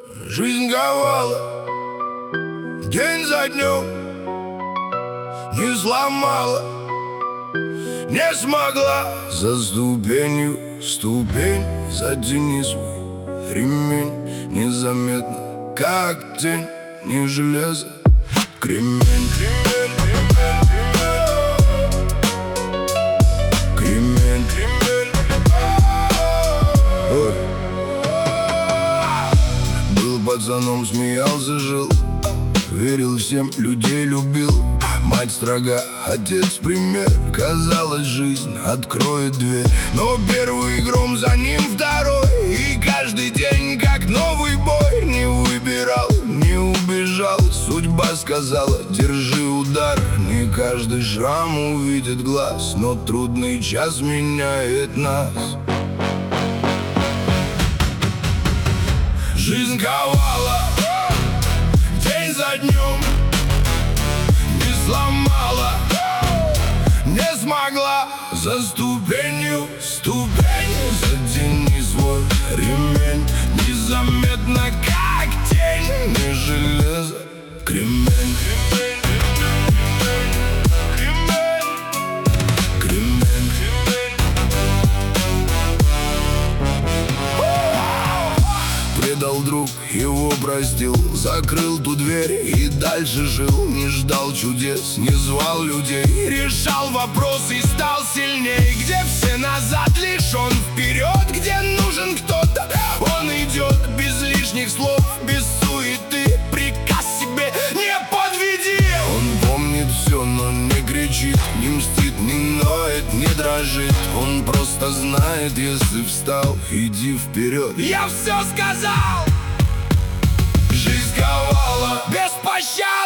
Жизнь ковала день за днем, не сломала, не смогла. За ступенью ступень, затяни свой ремень. Незаметно, как тень, не железо, кремень. Кремень. Ой. Был пацаном, смеялся, жил, верил всем, людей любил. Мать строга, отец пример. Казалось, жизнь откроет дверь, но первый гром, за ним второй. И каждый день как новый бой. Не выбирал, не убежал. Судьба сказала, держи удар. Не каждый шрам увидит глаз, но трудный час меняет нас. Жизнь ковала день за днем, не сломала, не смогла. За ступенью ступень, затяни свой ремень. Незаметно, как тень, не железо, кремень. Предал друг, его простил, закрыл ту дверь и дальше жил. Не ждал чудес, не звал людей, решал вопросы и стал сильней. Где все назад, лишь он вперед. Где нужен кто-то, он идет. Без лишних слов, без суеты, приказ себе не подведи. Он помнит все, но не кричит, не мстит, не ноет, не дрожит. Он просто знает, если встал, иди вперед. Я все сказал. Жизнь ковала без пощады.